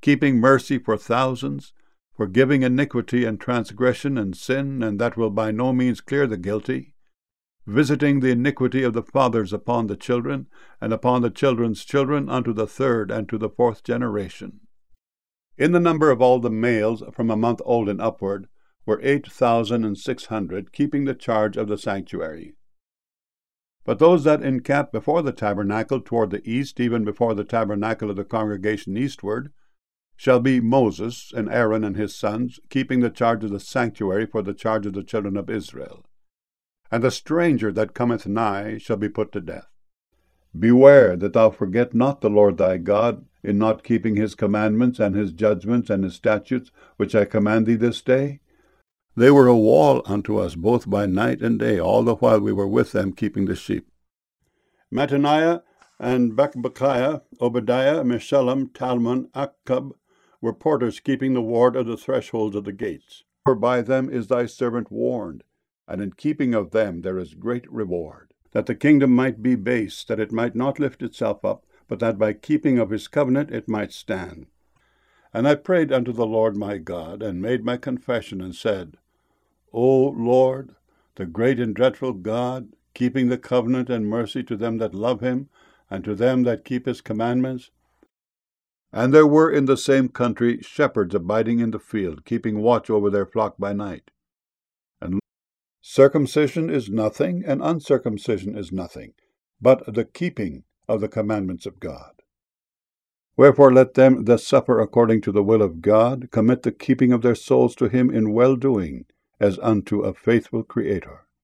keeping mercy for thousands, forgiving iniquity and transgression and sin, and that will by no means clear the guilty, visiting the iniquity of the fathers upon the children, and upon the children's children unto the third and to the fourth generation. In the number of all the males from a month old and upward were 8,600, keeping the charge of the sanctuary. But those that encamp before the tabernacle toward the east, even before the tabernacle of the congregation eastward, shall be Moses and Aaron and his sons, keeping the charge of the sanctuary for the charge of the children of Israel. And the stranger that cometh nigh shall be put to death. Beware that thou forget not the Lord thy God, in not keeping his commandments and his judgments and his statutes, which I command thee this day. They were a wall unto us both by night and day, all the while we were with them keeping the sheep. Mattaniah and Bakbukiah, Obadiah, Meshullam, Talmon, Akkub, were porters keeping the ward of the thresholds of the gates. For by them is thy servant warned, and in keeping of them there is great reward, that the kingdom might be base, that it might not lift itself up, but that by keeping of his covenant it might stand. And I prayed unto the Lord my God, and made my confession, and said, O Lord, the great and dreadful God, keeping the covenant and mercy to them that love him, and to them that keep his commandments. And there were in the same country shepherds abiding in the field, keeping watch over their flock by night. And circumcision is nothing, and uncircumcision is nothing, but the keeping of the commandments of God. Wherefore let them that suffer according to the will of God commit the keeping of their souls to him in well-doing, as unto a faithful Creator.